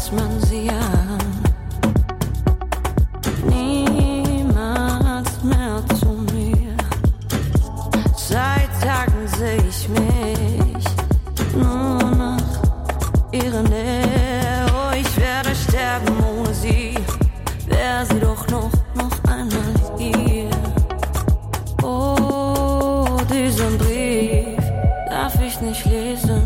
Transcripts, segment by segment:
dass man sie an niemals mehr zu mir. Seit Tagen seh ich mich nur nach ihrer Nähe. Oh, ich werde sterben ohne sie. Wär sie doch noch einmal hier. Oh, diesen Brief darf ich nicht lesen.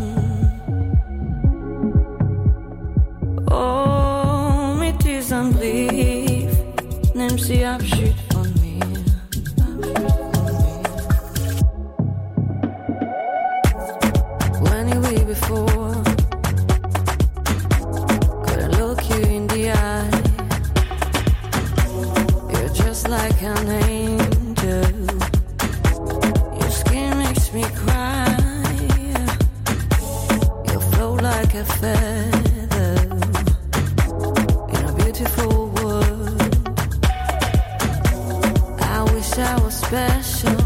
Oh, mit diesem Brief nimmt sie Abschied von mir. When you were before, couldn't look you in the eye. You're just like an angel. Your skin makes me cry. You flow like a feather in a beautiful world. I wish I was special.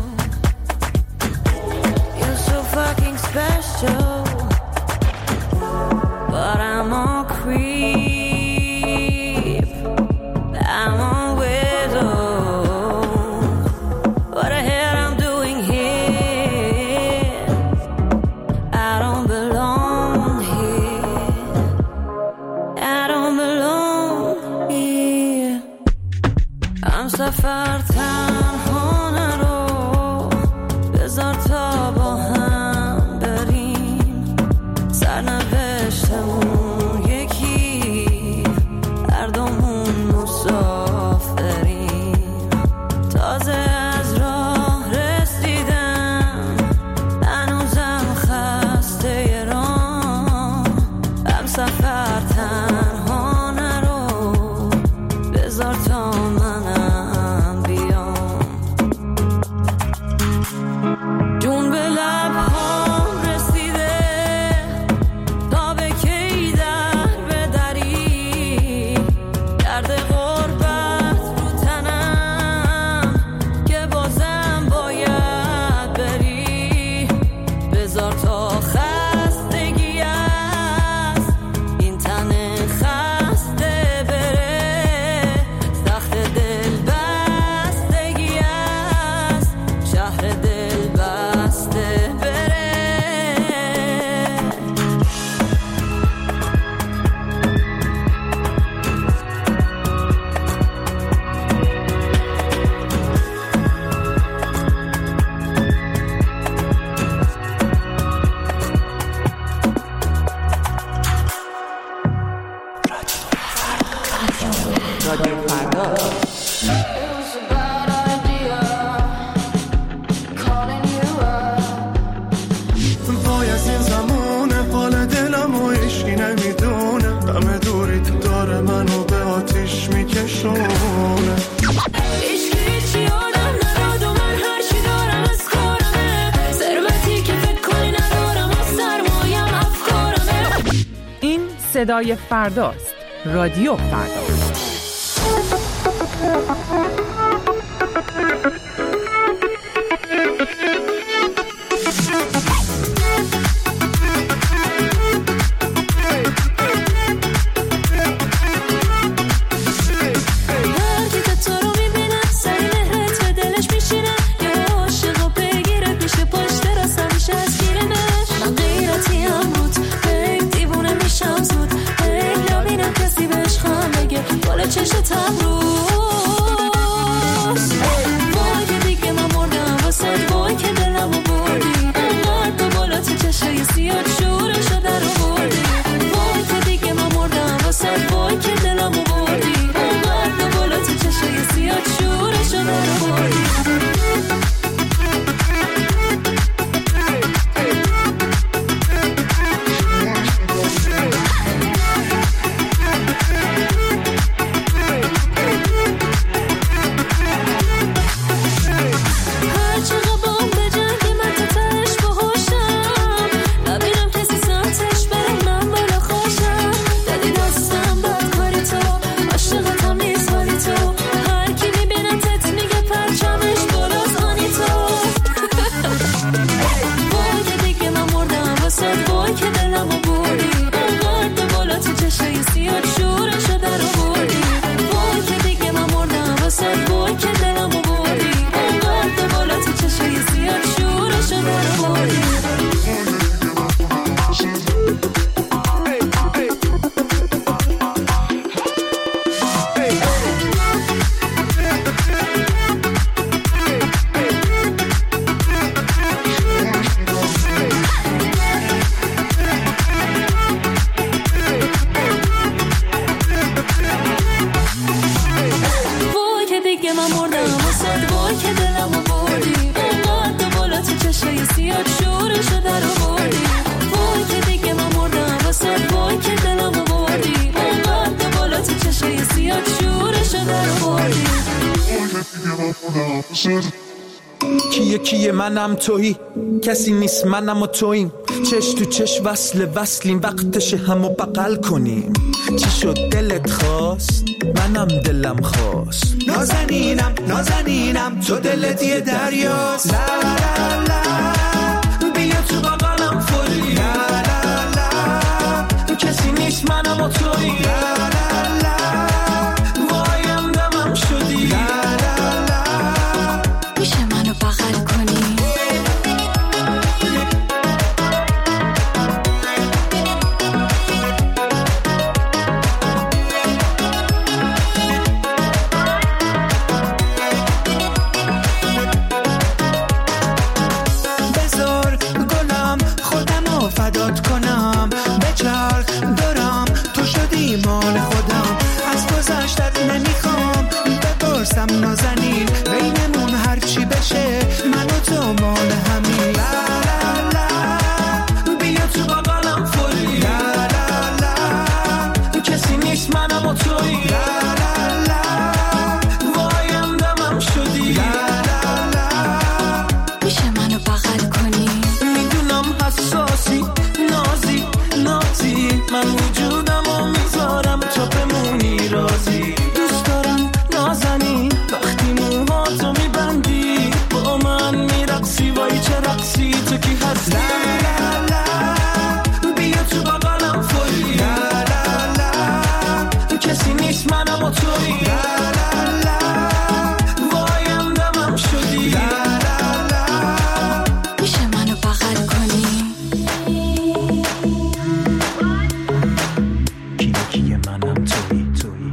You're so fucking special. But I'm a creep. I'm a widow. What the hell I'm doing here? I don't belong here. I don't belong here. I'm سفر تنها نرو. بذار تا با هم بریم. سرنوشتمون یکی. هر دومون مسافریم. تازه از راه رسیدم. هنوزم خسته راه. هم سفر تنها نرو. بذار تا منم بیام. جون به لبهام رسیده. تا به کی در بدری. درد غربت رو تنم. که بازم باید بری. بذار تا خستگی است. این تن خسته بره. سخت دل بستگی است. شهر دل بسته بره. وای از این زمونه حال دلم و عشقی نمیدونه. همه دوری تو داره منو به آتیش میکشونه. هیچی آدم نداد و من هرچی دارم از کارمه. ثروتی که فکر کنی ندارم و سرمایم افکارمه. این صدای فرداست. رادیو فردا. وقتی که تو رو میبینم سری مهرت به دلش میشینم. یه عاشق و بگیرت میشه پشت راست همیشه از گیرنش. من غیرتی امروز بگ دیوونه میشم زود. بگ نبینم کسی بهش خواهم بگه بالا چشت امروز. وای که دیگه من مردم واسه. وای که دلمو بردی. انقدر تو بالا تو چشای سیاد شورشو در آوردی. وای که دیگه من مردم واسه. وای که دلمو بردی. انقدر تو بالا تو چشای سیاد شورشو در آوردی. کیه منم تویی، کسی نیست منم و توییم، چش تو چش وصلیم، وقتش همو بغل کنیم. چی شد دلت خواست؟ منم دلم خواست. نازنینم تو دلت یه دریاست. لا لا لا بیا تو بغلم فوری. لا لا لا کسی نیست منم و تویی. لا لا لا وایم دمم شدی. لا لا لا میشه منو بغل کنی؟ بذار گلم خودمو فدات کنم، بچرخ دارم تو شدی مال خودم. از گذشتت نمیخوام بپرسم نازنین، بینمون هرچی بشه من و تو مال همین. لا لا لا بیا تو بغلم فوری. لا لا لا کسی نیست منم و تویی. لا لا لا وایم دمم شدی. لا لا لا میشه منو بغل کنی؟ میدونم حساسی نازی من وجودمو میذارم تا بمونی رازی. دوست دارم نازنین وقتی موهاتو میبندی، با من میرقصی وای چه رقصی تو کی هستی. لا لا لا بیا تو بغلم فوری. لا لا لا کسی نیست منم و تویی. لا لا لا وایم دمم شدی. لا لا لا میشه منو بغل کنی؟ کیه منم تویی.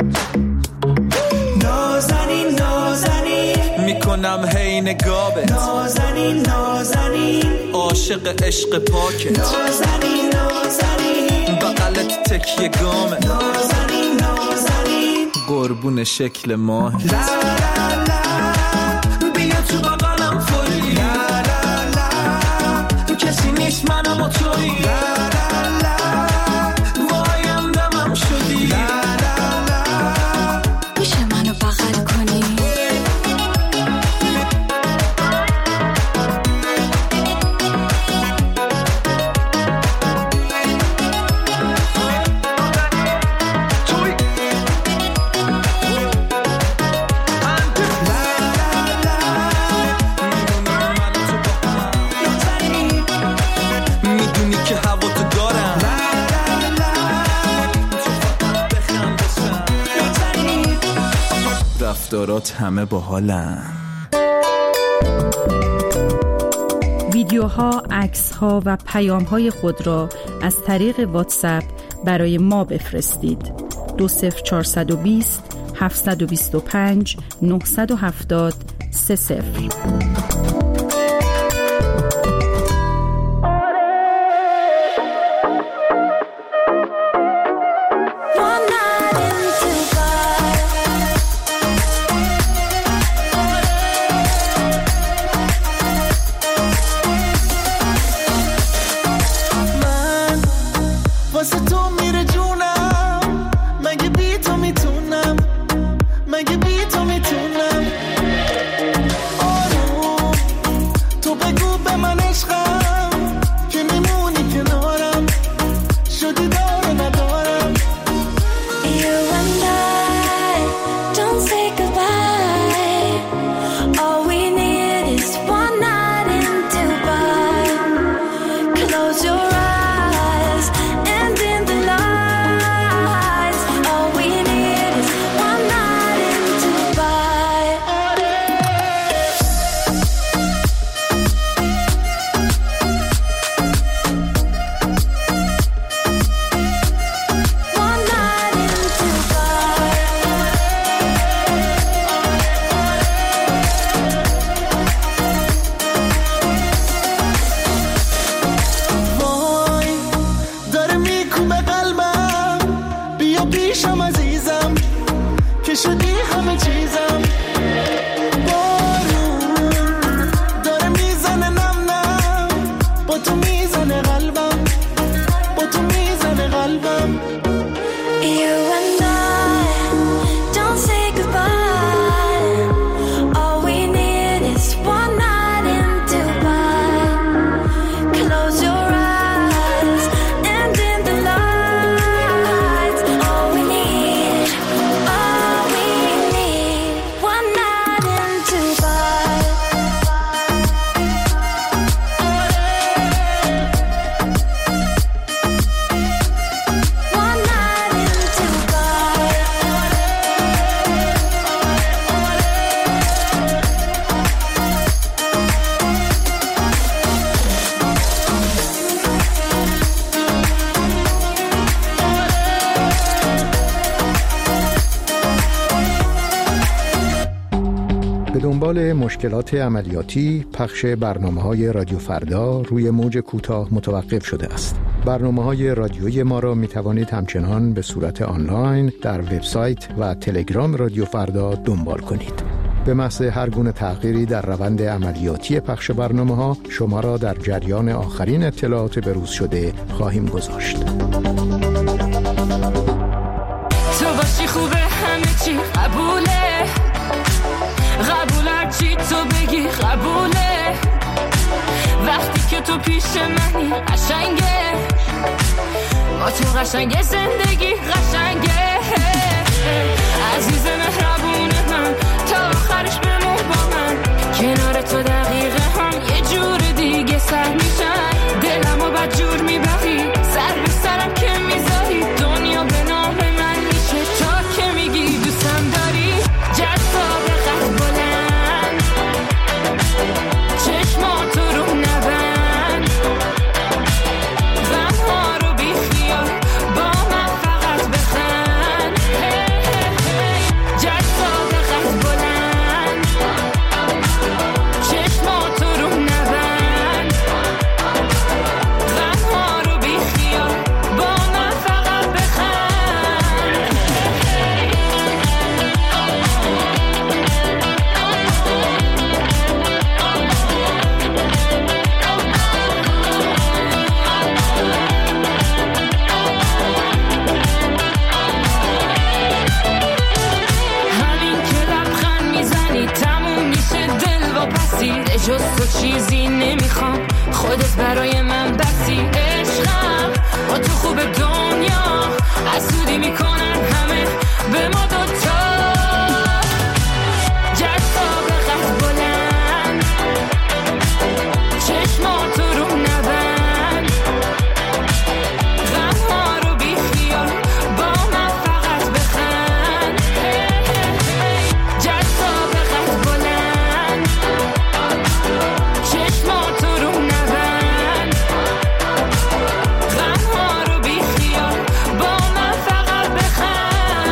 نازنین میکنم هی نگابت. نازنین عاشق عشق پاکت. نازنین بغلت تکیه گامت. نازنین قربون شکل ماه. لا لا لا بیا تو بغلم فوری. لا لا لا کسی نیست منم و تویی. لا لا لا وایم دمم شدی. لا لا لا میشه منو بغل کنی؟ میدونی که هوا تو دارم. رفتارات همه باحالن. ویدیوها، عکس‌ها و پیام‌های خود را از طریق واتساپ برای ما بفرستید. 20420 725 970 30. One night in Dubai. من واسه تو میره جونم، مگه بی تو میتونم، مگه بی تو میتونم. آروم تو بگو به من عشقم که میمونی کنارم، شدی داره ندارم. You and I don't say goodbye. All we need is one night in Dubai. Close your eyes and in the lights. All we need is one night in Dubai. One night in Dubai. وای داره میکوبه قلبم، بیا پیشم عزیزم که شدی همه چیزم. بارون داره میزنه نم نم، با تو میزنه قلبم، با تو میزنه قلبم. You and I don't say goodbye. All we need به دنبال مشکلات عملیاتی، پخش برنامه‌های رادیو فردا روی موج کوتاه متوقف شده است. برنامه‌های رادیویی ما را می‌توانید همچنان به صورت آنلاین در وبسایت و تلگرام رادیو فردا دنبال کنید. به محض هر گونه تغییری در روند عملیاتی پخش برنامه‌ها شما را در جریان آخرین اطلاعات بروز شده خواهیم گذاشت. تو باشی خوبه، همه چی قبوله، قبول هرچی تو بگی قبوله، وقتی که تو پیش منی قشنگه، با تو قشنگه زندگی قشنگه، عزیز مهربون من تا آخرش بمون با من، کنار تو دقیقه هم یه جور دیگه سر میشن، دلمو بد جور میبری، سر به سرم که میذاری، دنیا به نام من میشه تا که میگی دوستم داری، جذاب قد بلند، چشماتو رو نبند، غمها رو بی خیال با من فقط بخند، جذاب قد بلند، چشماتو رو نبند، غمها رو بی خیال با من فقط بخند. همین که لبخند میزنی تموم میشه دل و پسی، جز تو چیزی نمیخوام، خودت برای من بسی، عشقم با تو خوب دنیا حسودی میکنن همه به ما دوتا، جذاب قد بلند، چشماتو رو نبند، غمها رو بی خیال با من فقط بخند، جذاب قد بلند، چشماتو رو نبند، غمها رو بی خیال با من فقط بخند.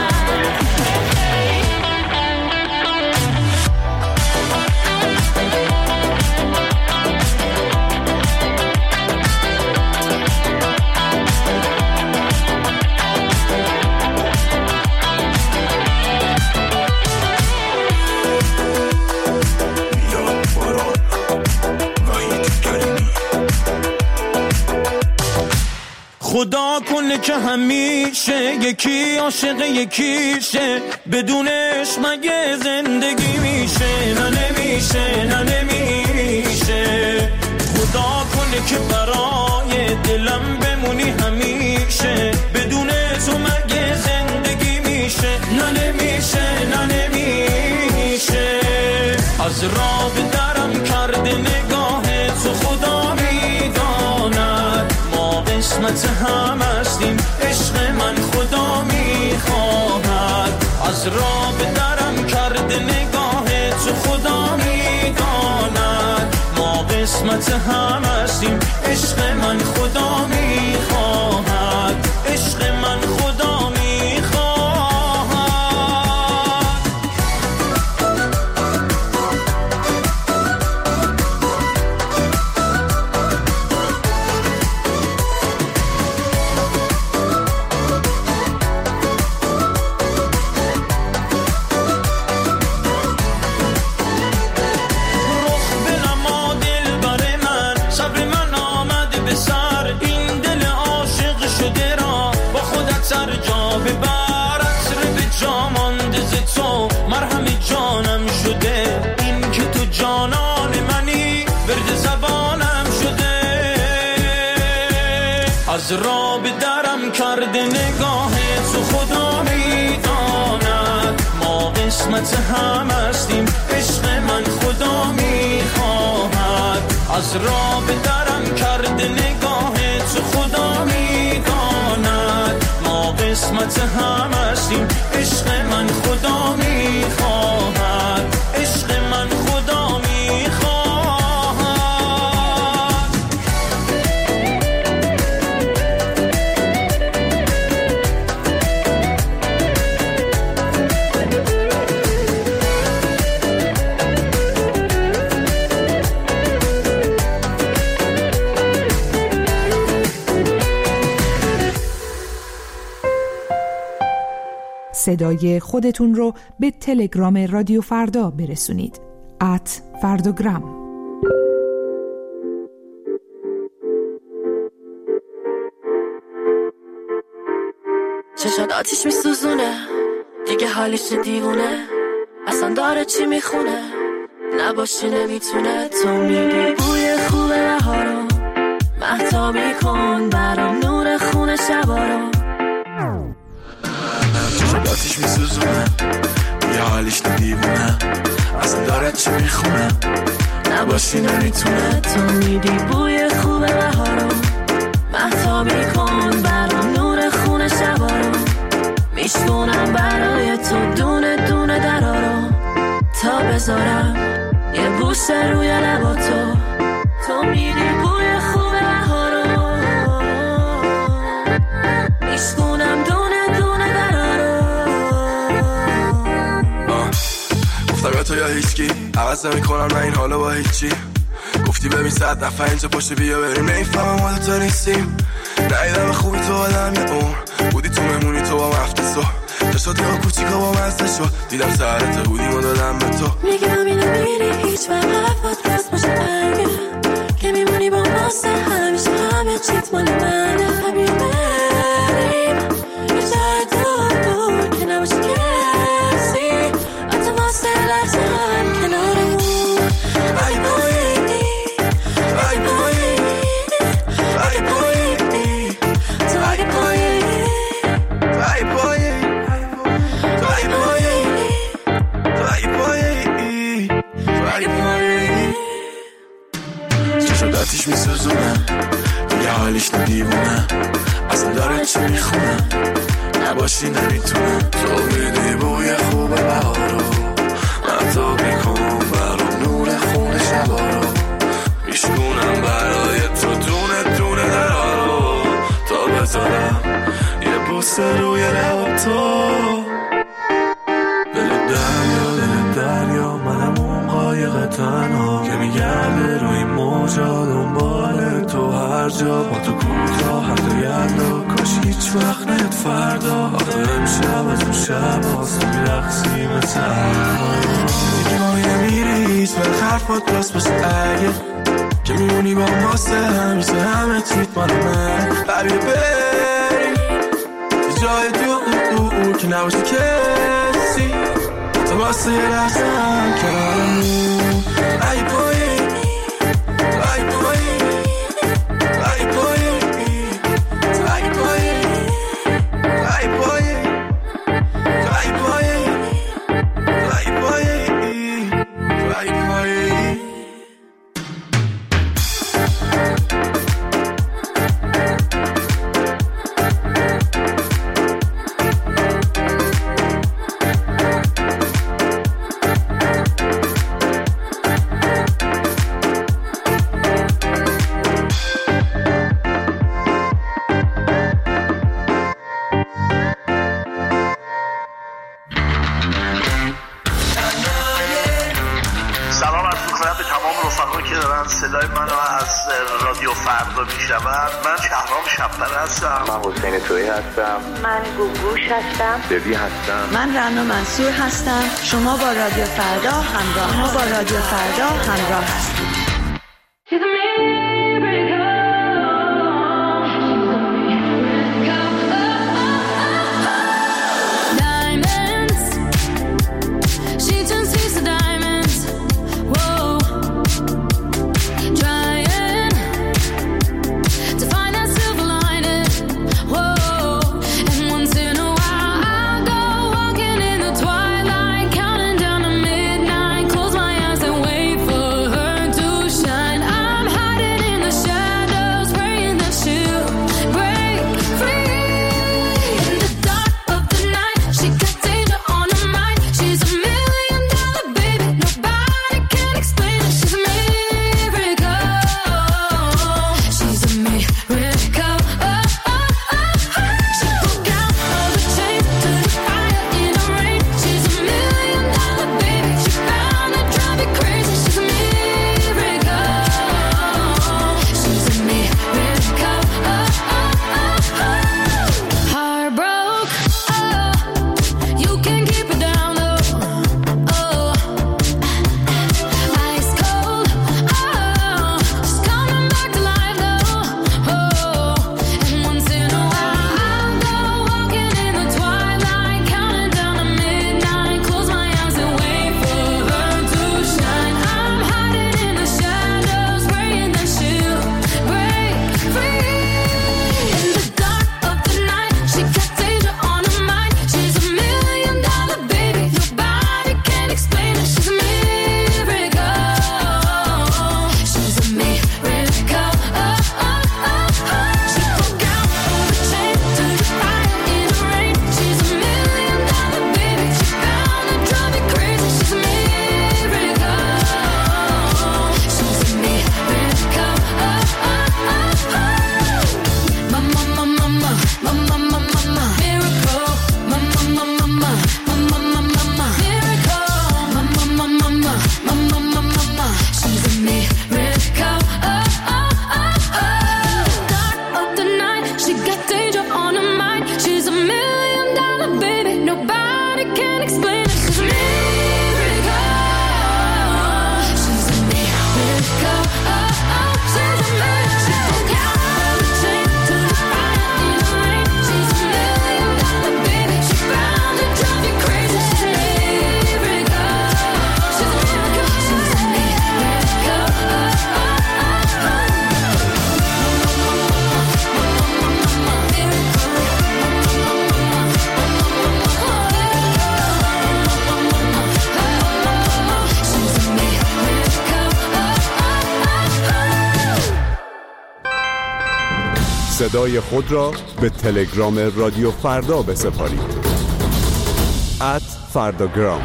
خدا کنه که همیشه یکی عاشق یکیشه، بدونش مگه زندگی میشه؟ نه نمیشه، نه نمیشه. خدا کنه که برای دلم بمونی همیشه، بدون تو مگه زندگی میشه؟ نه نمیشه، نه نمیشه. از راه به درم کرده نگاه تو خدا میداند، ما قسمت هم هستیم، عشق من خدا میخواهد. از راه به درم کرده نگاه تو خدا میداند، ما قسمت هم هستیم، عشق من خدا میخواهد، عشق من خدا میخواهد. از راه به درم کرده نگاه تو خدا میداند، ما قسمت هم هستیم، عشق من خدا میخواهد. از راه به درم کرده نگاه تو خدا میداند، ما قسمت هم هستیم، عشق من خدا میخواهد، عشق من خدا میخواهد. صدای خودتون رو به تلگرام رادیو فردا برسونید. @فرداگرام. چشات آتیش میسوزونه، دیگه حالیش دیوونه، اصلا داره چی میخونه، نباشی نمیتونه. تو میدی بوی خوب بهارو، مهتابی کن برام نور خونه شبارو. چشات آتیش میسوزونه، دیگه حالیش دیوونه، اصلا داره چی میخونه، نباشی نمیتونه. تو میدی بوی خوب بهارو، مهتابی کن برام نور خونه شبارو. میشکنم برای تو دونه دونه درارو، تا بذارم یه بوسه روی لبا تو. تو میری بوی خوب بهارو، میشکنم دونه دونه درارو. گفتم یا تو یا هیچکی، عوض نمی‌کنم من این حالو با هیچی. گفتی ببین 100 نفر اینجا پشت بیا بریم، نمیفهمم حالا تو نیستیم. ندیدم خوبی تو آدم یه عمر، بودی تو مهمونی تو با مفتسو، چشات یا کوچیکا با مزده شد، دیدم سرت بودیم و دادم به تو. میگم اینو میری هیچ وقت حرفات راست باشه، اگه که میمونی با ماسه همیشه همه چیت مال منه. بیا بریم یه جای دور که نباشه کسی، حتی واسه لحظه هم کنارمون. ای بایی ای بایی ای بایی تو ای بایی ای بایی ای بایی ای بایی. چشات آتیش میسوزونه، دیگه حالیش دیوونه، اصلا داره چی میخونه، نباشی نمیتونه. تو میدی بوی خوب بهارو، مهتابی کن برام نور خونه شبارو. میشکنم برای تو دونه دونه درارو، تا بذارم یه بوسه روی لب تو. دل دریا منم اون قایق تنها که میگرده روی موجا دنبال تو هر جا. ما تو کوتاه حتی یلا کاش هیچ وقت نیاد فردا. آخه امشب از اون شب هاست میرقصی مثل میگی ما نمیری هیچ وقت حرفات راست باشه، اگه که میمونی با ماسه همیشه همه چیت مال من. بیا بریم یه جای دور که نباشه کسی، تو واسه یه لحظه هم کنارمون. ای بایی ای بایی ای بایی ای بایی ای بایی ای بایی ای بایی ای بایی. صدای منو از رادیو فردا میشنوند. من شهرام شب‌پر هستم. من حسین تویی هستم. من گوگوش هستم. ببی هستم. من رنا منصور هستم. شما با رادیو فردا همراه هستید. To صدای خود را به تلگرام رادیو فردا بسپارید. @فرداگرام.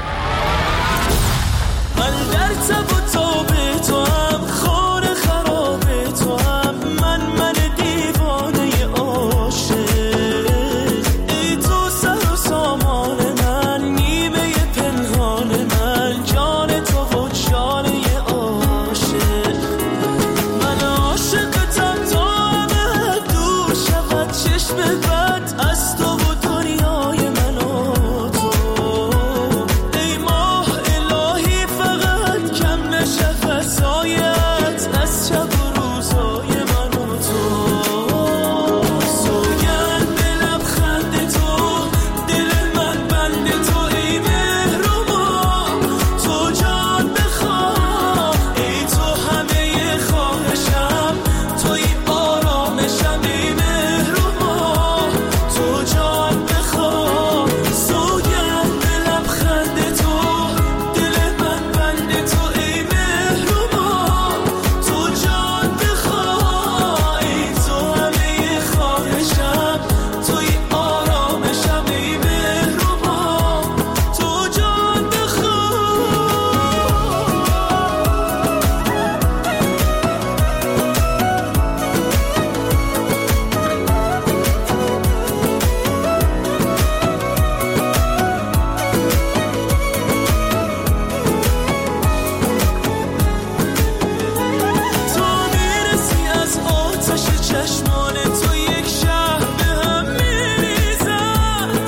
من در تب و تاب تو هم، خانه خراب تو هم، من دیوانه عاشق. ای تو سر و سامان من، نیمه پنهان من، جان تو و جانه عاشق. من عاشقتم تا همه دور شود چشم بد از تو و دنیای من و تو. ای ماه الهی فقط کم نشه فضایت از شب و روزای من و تو. سوگند به لبخند تو، دل من بند تو، ای مهربان تو جان بخواه. ای تو همه خواهشم، توی آرامشم، ای مهربان تو جان بخواه. سوگند به لبخند تو، دل من بند تو، ای مهربان تو جان بخواه. ای تو همه خواهشم، توی آرامشم، ای مهربان تو جان بخواه. تو میرسی از آتش چشمان تو، یک شهر به هم میریزد.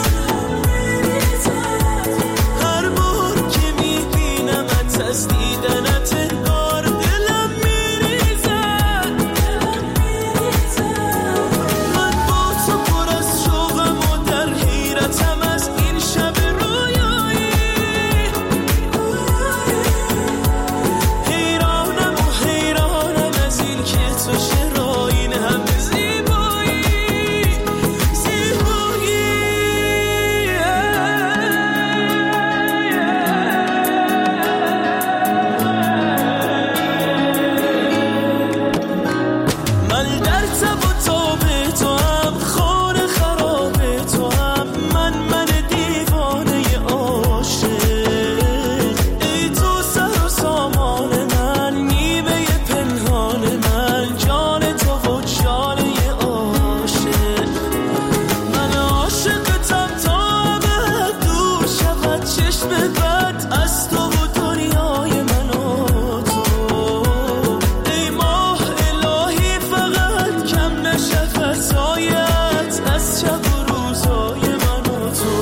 هر بار که میبینمت از دیدنت انگار دلم میریزد. من با تو پر از شوقم و در حیرتم از این شب رویایی. حیرانم و حیرانم از این که تو چرا این همه زیبایی. من در تب و تاب تو هم، خانه خراب تو هم، من دیوانه عاشق. ای تو سر و سامان من، نیمه پنهان من، جان تو و جانه عاشق. من عاشقتم تا همه دور شود چشم بد از تو و دنیای من و تو. ای ماه الهی فقط کم نشه فضایت از شب و روزای من و تو.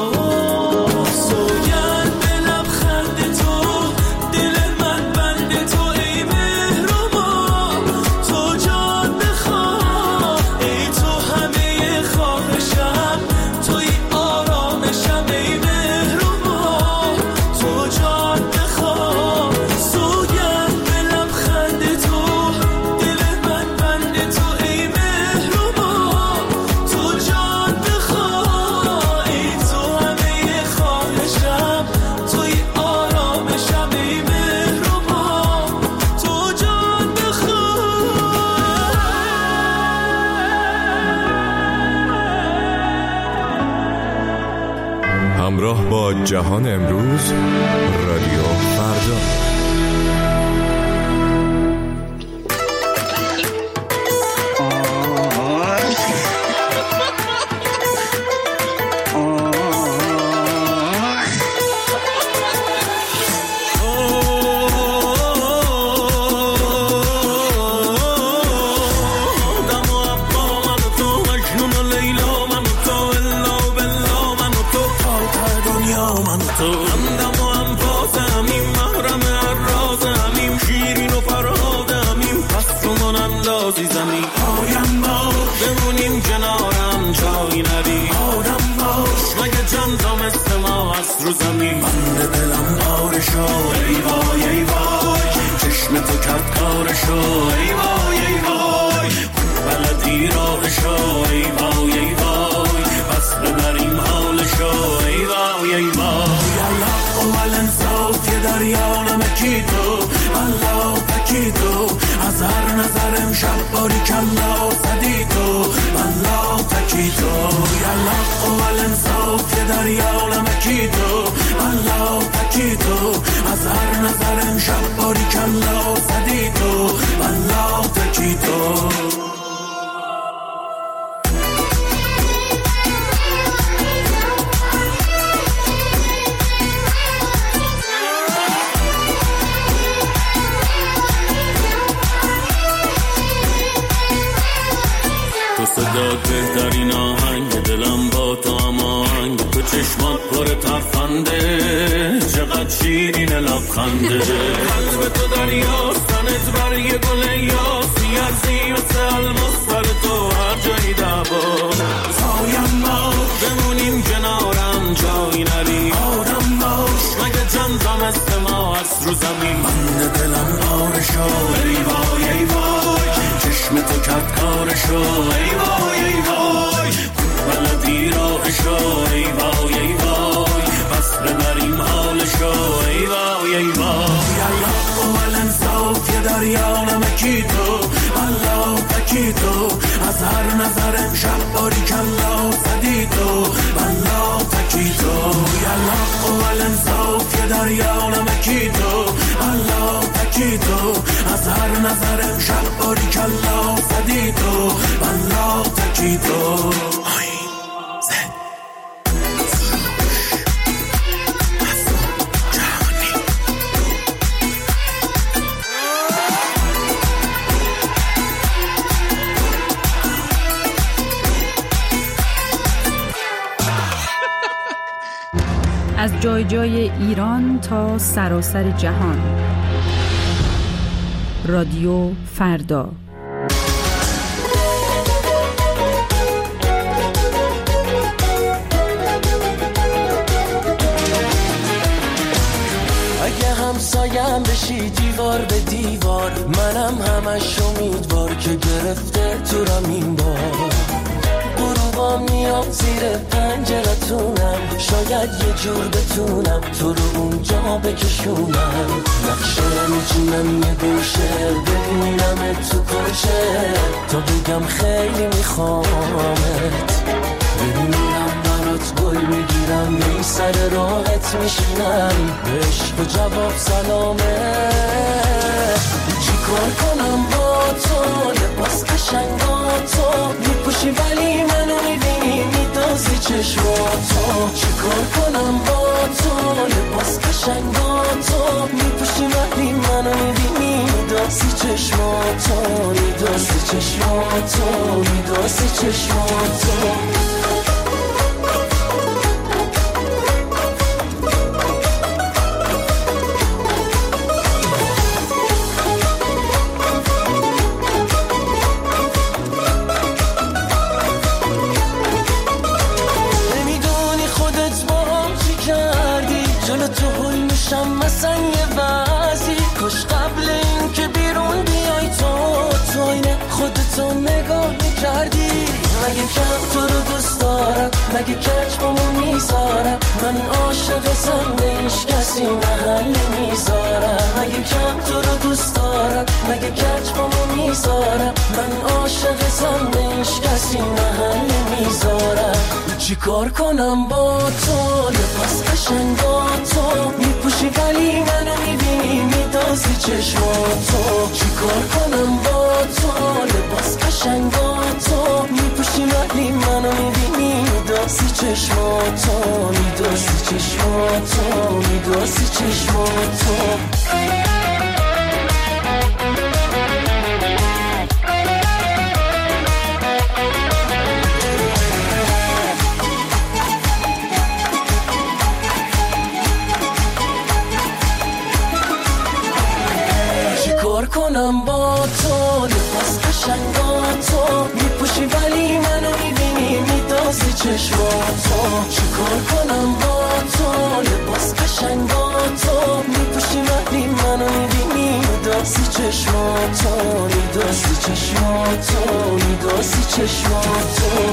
سوگند به لبخند تو، دل من بند تو، ای مهربان تو جان بخواه. ای تو همه خواهشم، توی آرامشم، ای مهربان تو جان بخواه. سوگند به لبخند تو، دل من بند تو، ای مهربان تو جان بخواه. ای تو همه خواهشم، توی آرامشم، ای مهربان تو جان بخواه. همراه با جهان امروز، رادیو فردا. رو زمین بند دلم پارشو، ای وای ای وای چشم تو کرد کارشو، ای وای ای وای بلدی راهشو، ای وای ای وای بس ببریم حالشو، ای وای ای وای الله اول انصاف یه دریا نمکی تو، الله تکی تو از هر نظر امشب باری کلا صدی تو، در عالمکی تو الله تکی تو از هر نظرم شب باری کلا زدی تو الله تکی تو صدات بهترین آهنگ دلم با تو هماهنگ تو چشمات پر تفنده چقدر شیرین لبخنده قلب تو دریاست تنت برگ گل یاسی ارزی مثل الماس بر تو هر جایی دعوا پایم باش بمونیم کنارم جایی نری آدم باش مگه چند زمست ما هست رو زمین من دلم پارشو ای وای ای وای چشم تو کرد کارشو ای وای ای وای بلدی راهشو ای وای ای وای پس ببریم حالشو ای وای ای وای الله اول انصاف یه دریا نمکی تو الله تکی تو از هر نظرم شب باری کلا زدی تو الله تکی تو الله اول انصاف یه دریا نمکی تو الله تکی تو از هر نظرم شب باری کلا زدی تو الله تکی تو از جای جای ایران تا سراسر جهان. رادیو فردا. اگه همسایم بشی دیوار به دیوار منم همش امیدوار که گرفته تو رم این بار غروبا میام زیر پنجرتونم شاید یه جور بتونم تو رو اونجا بکشونم نقشه میچینم یه گوشه ببینم تو کشه تا بگم خیلی میخوامت ببینم برات گل میگیرم می سر راحت میشینم عشق و جواب سلامه چی کار کنم با تو لباس قشنگاتو میپوشی ولی منو میبینی میدازی چشماتو چی کار کنم با تو لباس قشنگاتو میپوشی ولی منو میبینی میدازی چشماتو میدازی چشماتو میدازی چشماتو مثلا یه وضعی کاش قبل این که بیرون بیای تو اینه خودتو نگاه میکردی مگه کم تو رو دوست دارم مگه کچ بامو میذارم من عاشقتم به هیچ کسی محل میذارم مگه کم تو رو دوست دارم مگه کچ بامو میذارم من عاشقتم به هیچ کسی محل میذارم چی کار کنم با تو لباس قشنگاتو میپوشی ولی منو میبینی میدازی چشماتو چی کار کنم با تو لباس قشنگاتو میپوشی ولی منو میبینی میدازی چشماتو میدازی چشماتو میدازی چشماتو کنم با تو لباس قشنگاتو میپوشی ولی منو میبینی میدازی چشماتو چی کار کنم با تو لباس قشنگاتو میپوشی ولی منو میبینی میدازی چشماتو میدازی چشماتو میدازی چشماتو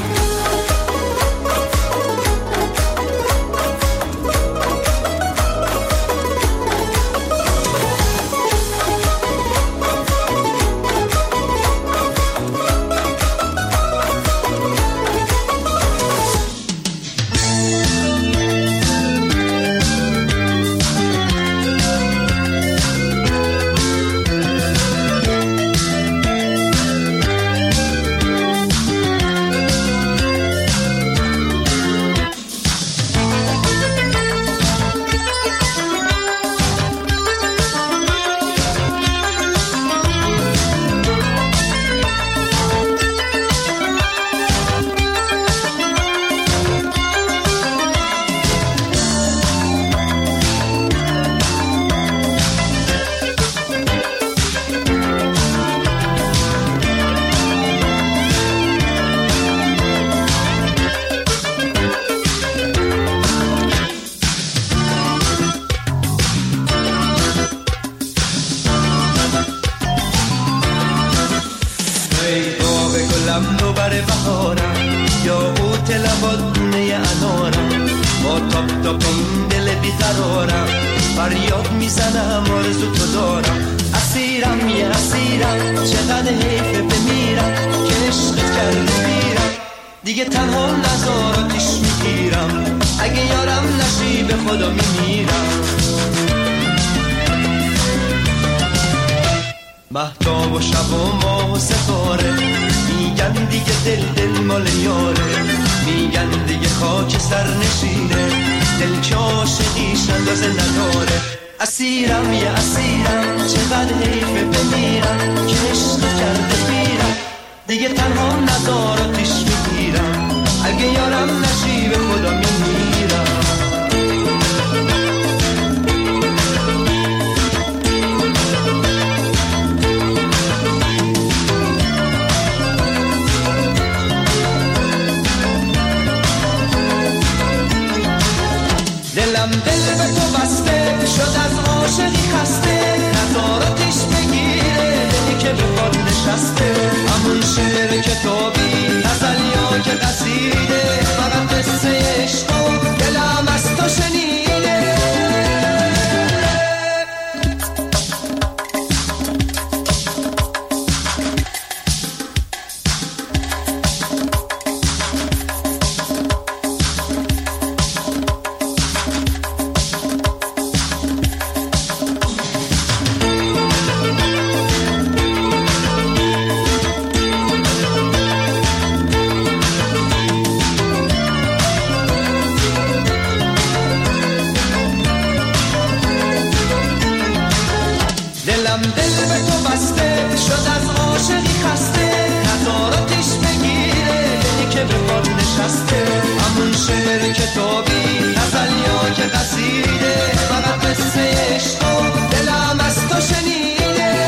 بیقرارم، فریاد میزنم آرزو تو دارم. اسیرم یه اسیرم، چقدر حیفه بمیرم که عشقت کرده میرم. دیگه تنها نزاراتش میگیرم، اگه یارم نشی به خدا میمیرم. مهتاب و شب و ماه و ستاره میگن دیگه دل مال یاره، میگن دیگه خاک سر نشینه، دل که عاشقیش اندازه نداره. اسیرم یه اسیرم، چقدر حیفه بمیرم که عشق کرده میرم. دیگه تنها نزاراتش میگیرم، اگه یارم نشی به خدا میمیرم. دلم دل به تو بسته شد، از عاشقی خسته، نظاراتش بگیره دلی که به پاد نشسته. همون شعر کتابی غزل یا که قصیده، فقط قصه عشق و دلم از تو شنیده. دلم دل به تو بسته شد، از عاشقی خسته، نظاراتش بگیره دلی که به پاد نشسته. همون شعر کتابی غزل یا که قصیده، فقط قصه عشق و دلم از تو شنیده.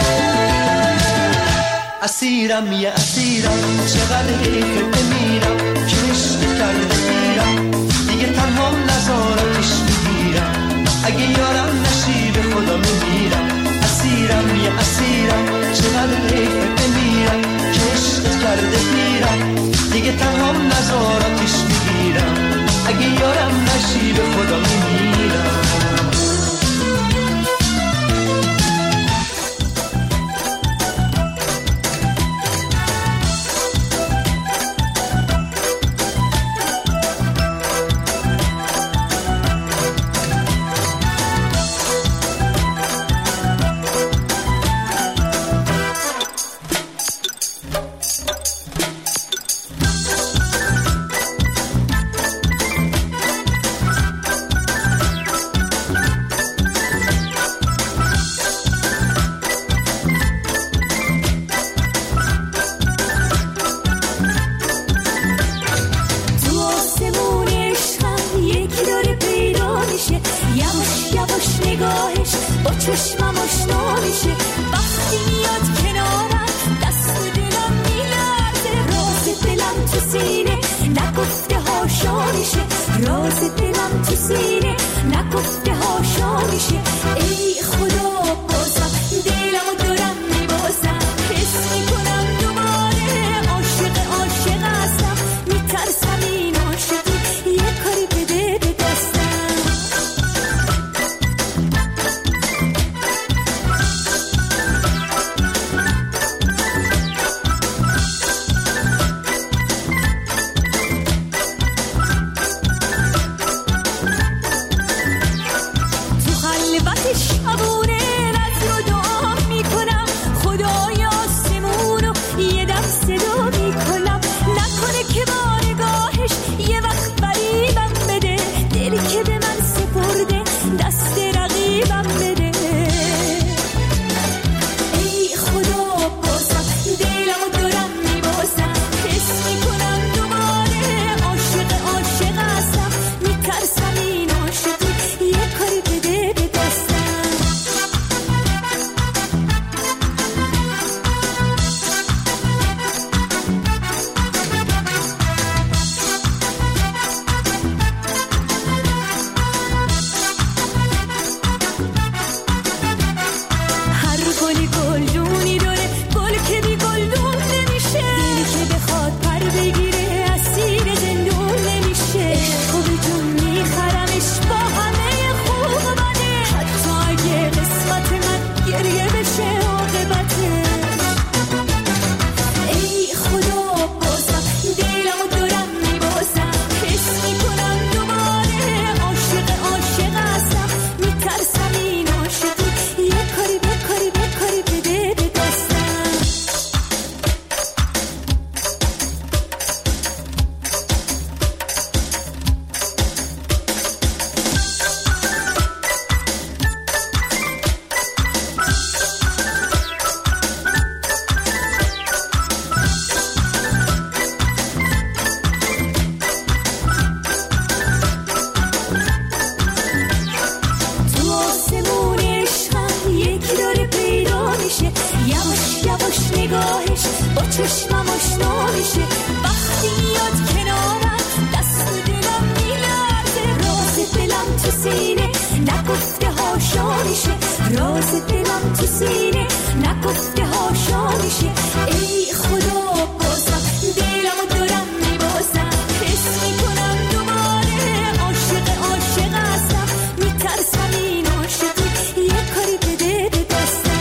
اسیرم یه اسیرم، چقدر حیفه بمیرم که عشق کرده میرم. دیگه تنها نظاراتش میگیرم، اگه یارم نشی به خدا میمیرم. اسیرم یه اسیرم، چقدر حیفه بمیرم که عشق کرده میرم. دیگه تنها نظاراتش میگیرم، اگه یارم نشی به خدا میمیرم. چشمم آشنا میشه وقتی میاد کنارم، دست دلم میلرزه، راز دلم تو سینه نگفته هاشا میشه، راز دلم تو سینه نگفته هاشا میشه. ای خدا بازم دلمو دارم میبازم، حس میکنم دوباره عاشق هستم، میترسم این عاشقی یه کاری بده به دستم. تو خلوت شبونه چشمم آشنا میشه وقتی یاد کنارم دست دلم میلرزه راز دلم تو سینه نگفته هاشا میشه راز دلم تو سینه نگفته هاشا میشه ای خدا بازم دلمو دارم میبازم حس میکنم دوباره عاشق هستم میترسم این عاشقی یه کاری بده به دستم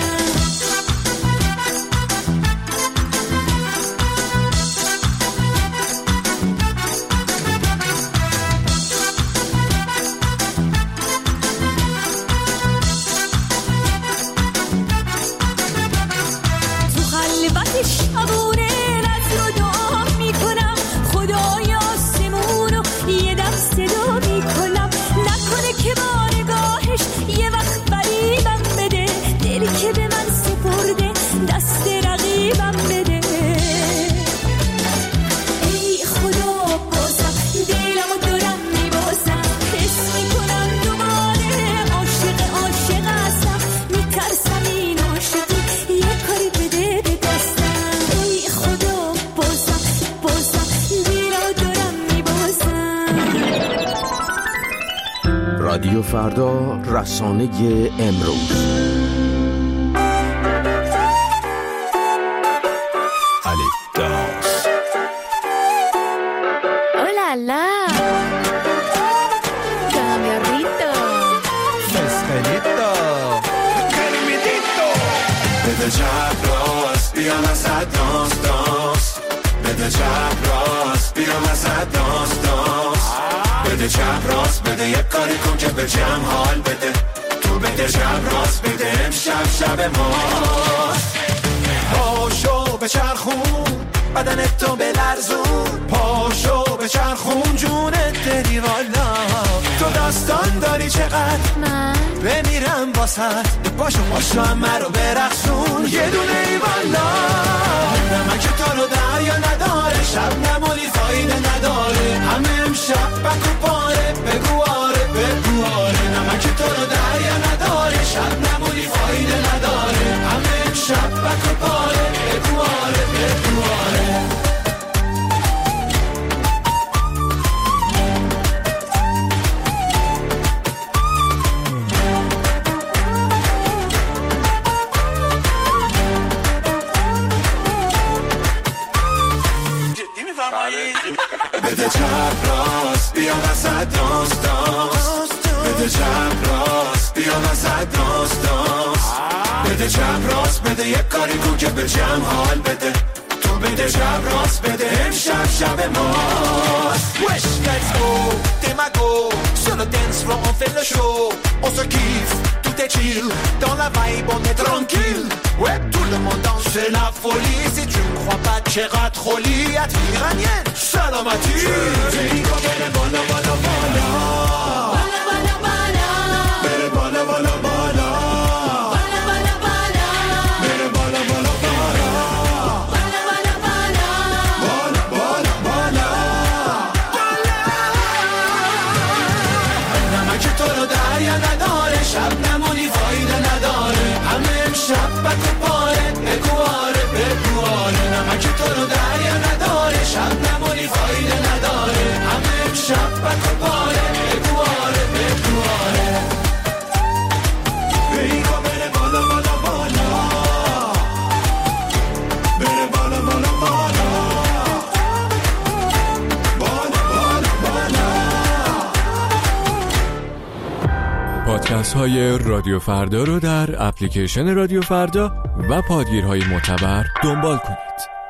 تو خلوت شبونه رز رو دعا میکنم خدای آسمونو یه دم صدا میکنم نکنه که با نگاهش یه وقت فریبم بده دلی که به من سپرده دست رقیبم بده ای خدا بازم دلمو دارم میبازم حس میکنم دوباره عاشق هستم میترسم این عاشقی یه کاری بده به دستم ای خدا بازم دلمو دارم میبازم رادیو فردا، رسانه امروز. الداس اولالا کامیاریتو مسخلیتو کرمیدیتو بده چپ راست بیا وسط داس بده چپ راست بیا وسط داس بده چپ راست بده یک کاری کن که به جمع حال بده تو بده چپ راست بده امشب شب ماست پاشو به چرخون بدنت تو بلرزون پاشو به چرخون جونت دری والا تو داستان داری چقدر من بمیرم واسط پاشو همه رو برقصون یه دونه ای والا نمک تو رو دریا نداره شب نمونی فایده نداره همه امشب بکو پاره بگو آره نمک تو رو دریا نداره شب نمونی فایده نداره همه امشب بکو پاره بگو آره بده چپ راست بیا وسط داس بده چپ راست بیا وسط داس بده چپ راست بده یک کاری کن که به جمع حال بده تو بده چپ راست بده امشب شب ماست Wesh, let's go, Demago Sur le dance floor on fait le show On se kiffe, tout est chill Dans la vibe on est tranquille Ouais, tout le monde danse, c'est la folie Si tu ne crois pas, Tchera Trolli Atri iranienne, salamati Digo, bere bala bala bala Bala bala bala Bere bala bala bala Bala bala bala Bere bala bala bala Bala bala bala Bala bala bala Bala نمک تو رو دریا نداره شب نمونی فایده نداره همه امشب بکو پاره بگو آره نمک تو رو دریا نداره شب نمونی فایده نداره همه امشب بکو پاره بگو آره بیگا بره بالا بالا بالا بره بالا بالا بالا بالا بالا بالا پادکست های رادیو فردا رو در اپلیکیشن رادیو فردا و پادگیرهای معتبر دنبال کنید.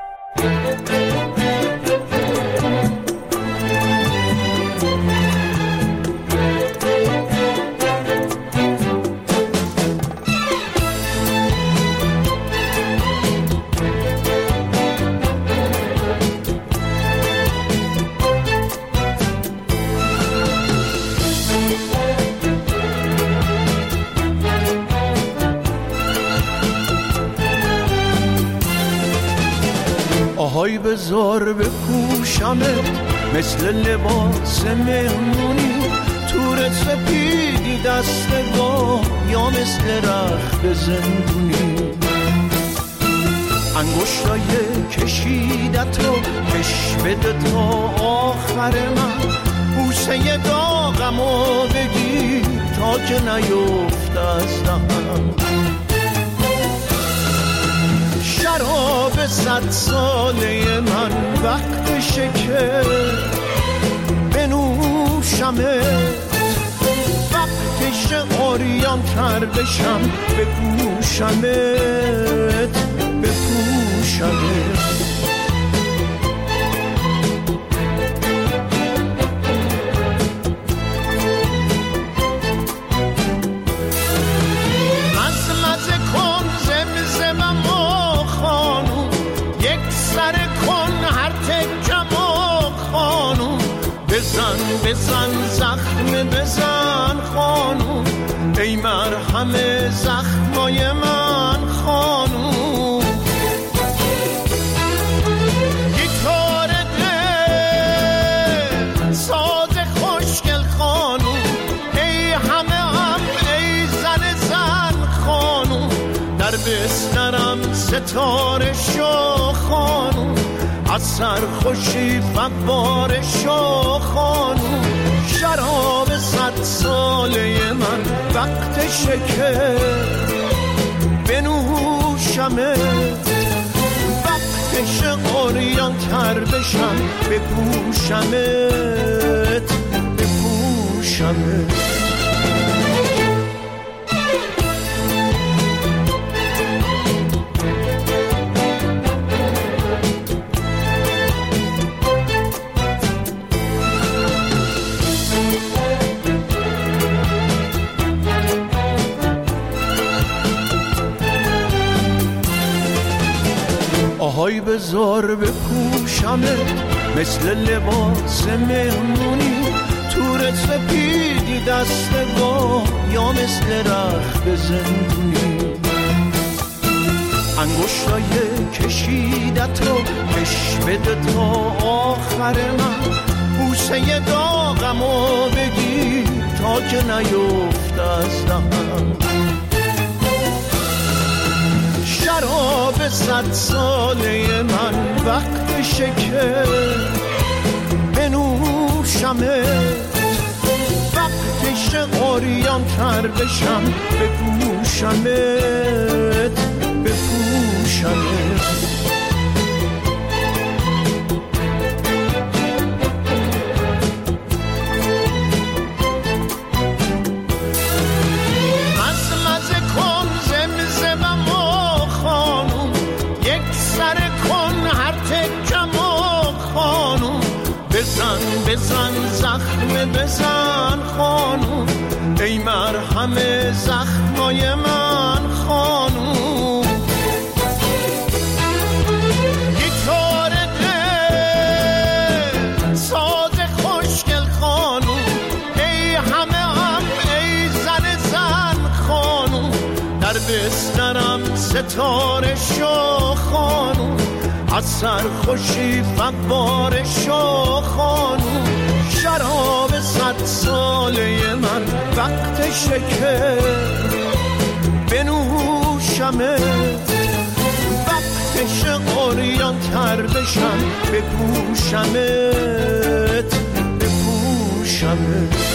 آهای بذار بپوشمت مثل لباس مهمونی تورت سپیدی دستگاه یا مثل رخت زندونی انگشتای کشیدت رو کش بده تا آخر من، بوسه داغمو بگیر تا که نیفت از دهنم. شراب 100 ساله من وقتشه که بنوشمت، وقتشه عریان تر بشم بپوشمت بپوشمت. مزمزه کن زمزمم و خانوم، یک سر کن هر تکم و خانوم، بزن بزن زخم بزن خانوم، ای مرهم زخمای من خانوم. گیتار دل ساز خوشگل خانوم، ای همه هم ای زن زن خانوم، در بسترم ستاره شو خانوم، از سرخوشی فواره شو خانوم. شراب 100 ساله من وقتشه که بنوشمت، وقتشه عریان تر بشم بپوشمت بپوشمت. آهای بزار بپوشمت مثل لباس مهمونی، تور سپیدی دست با یا مثل رخت زندونی. انگشتای کشیدت رو کش بده تا آخر من، بوسه داغمو بگیر تا که نیفت از دهنم. شراب 100 ساله من وقتشه که بنوشمت، وقتشه عریان تر بشم بپوشمت بپوشمت. بزن بزن زخم بزن خانوم، ای مرهم زخمای من خانوم. گیتار دل ساز خوشگل خانوم، ای همه هم ای زن زن خانوم، در بسترم ستاره شو خانوم، از سرخوشی فواره شو خانوم. شراب 100 ساله من وقتشه که بنوشمت، وقتشه عریان تر بشم بپوشمت بپوشمت.